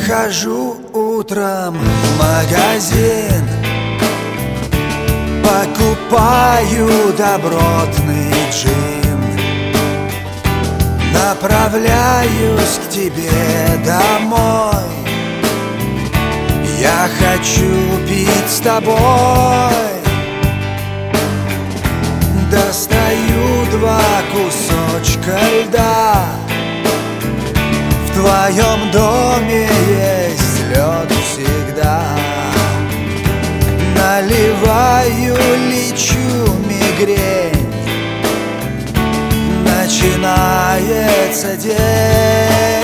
Хожу утром в магазин, покупаю добротный джин, направляюсь к тебе домой. Я хочу пить с тобой. Достаю 2 кусочка льда. В твоем доме есть лед всегда. Наливаю, лечу мигрень. Начинается день.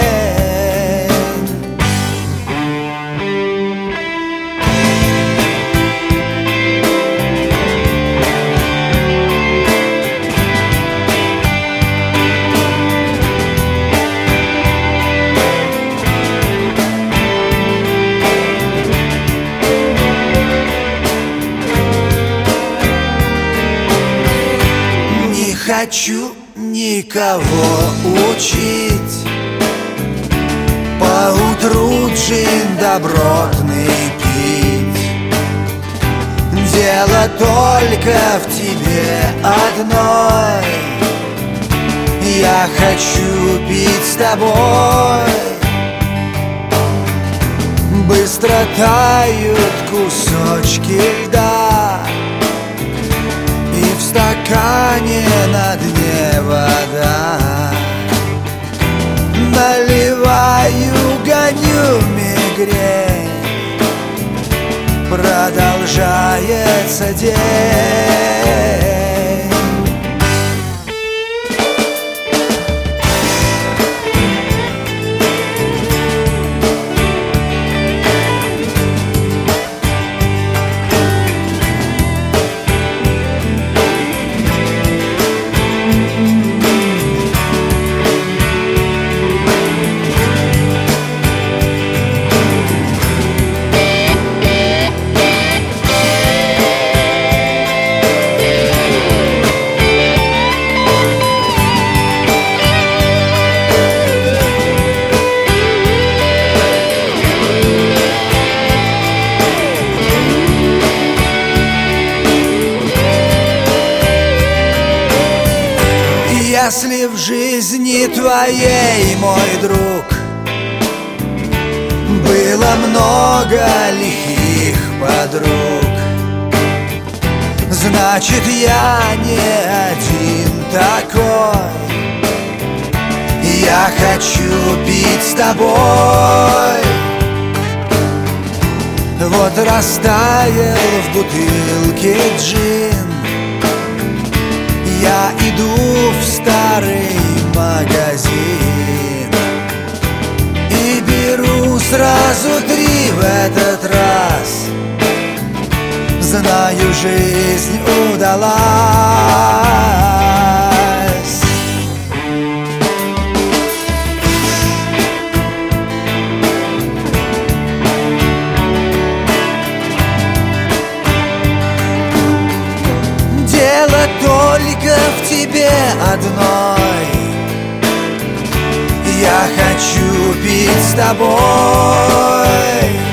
Хочу никого учить, поутру джин добротный пить. Дело только в тебе одной. Я хочу пить с тобой. Быстро тают кусочки льда, и в стакане на дне вода. Наливаю, гоню мигрень. Продолжается день. Если в жизни твоей, мой друг, было много лихих подруг, значит, я не один такой. Я хочу пить с тобой. Вот растаял в бутылке джин. Я иду в старый магазин и беру сразу 3 в этот раз. Знаю, жизнь удалась. Дело только в тебе одной. Я хочу пить с тобой.